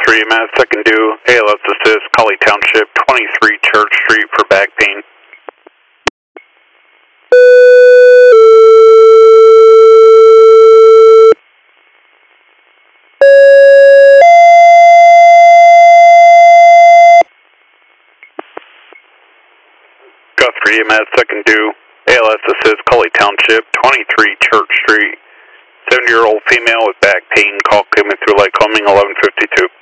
3 EMS, second due, ALS assist, Collie Township, 23 Church Street for back pain. Got 3 EMS, second due, ALS assist, Collie Township, 23 Church Street, 70-year-old female with back pain, call coming through Lycoming, 1152.